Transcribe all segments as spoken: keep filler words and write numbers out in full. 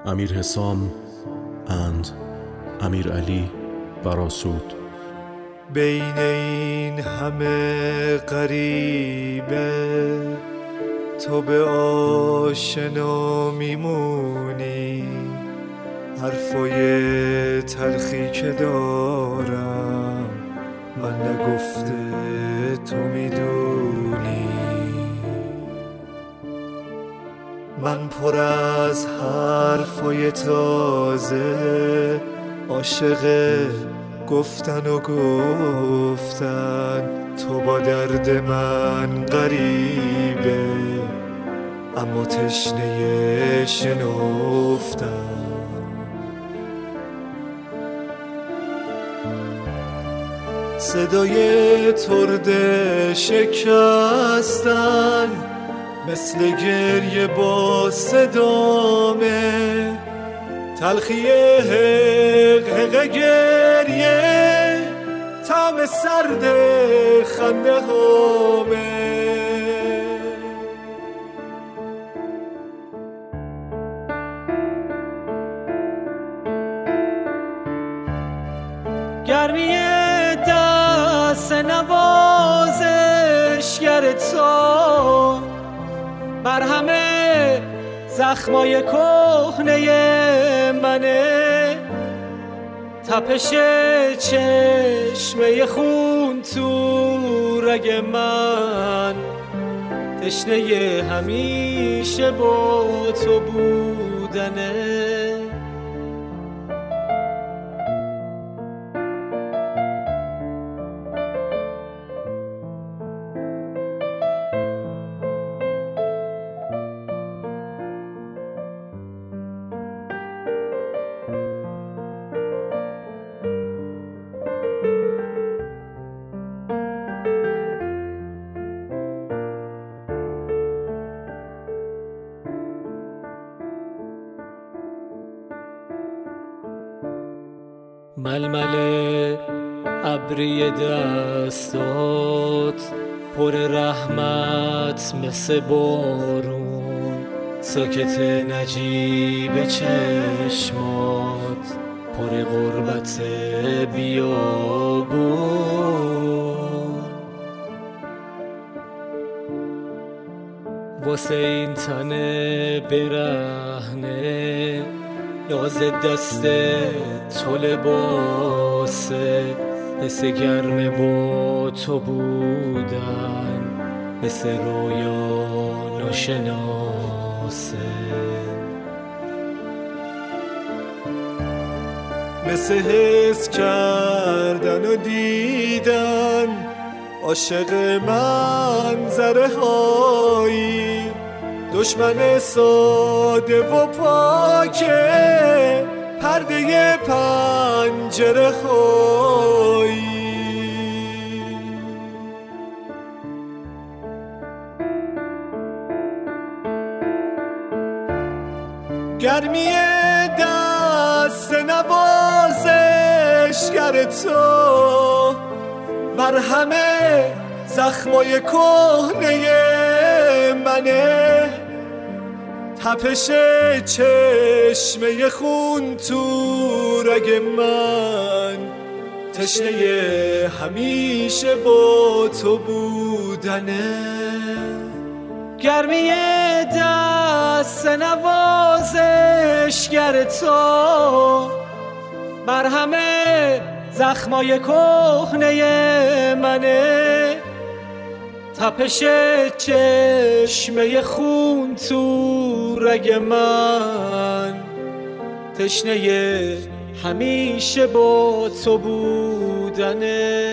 Amir Hesam and Amir Ali Barasud. بین این همه غریبه تو به آشنا میمونی، حرفای تلخی که دارم من نگفته تو میدونی. من پر از حرفای تازه، عاشق گفتن و گفتن، تو با درد من غریبه اما تشنه شنفتن. صدای ترده شکستن مثل گریه با صدامه، تلخی حق حق گریه طعم سرد خنده هامه. گرمی دست نوازشگر تو بر همه زخمای کهنه منه، تپش چشمه خون تو رگ من، تشنه همیشه با تو بودنه. ململ ابری دستات پر رحمت مثل بارون، ساکت نجیب چشمات پر غربت بیابون. واسه این تنه برهنه ناز دست تو لباسه، حس گرم با تو بودن مثل رویا ناشناسه، مثل حس کردن و دیدن عاشق منظره هایی، دشمن ساده و پاکه پرده پنجره هایی. گرمی دست نوازشگر تو بر همه زخمای کهنه منه، تپش چشمه خون تو رگ من، تشنه همیشه با تو بودنه. گرمی دست نوازشگر تو بر همه زخمای کهنه منه، تپش چشمه خون تو رگ من، تشنه همیشه با تو بودنه.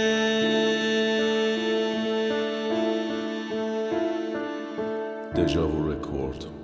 Deja Vu Record.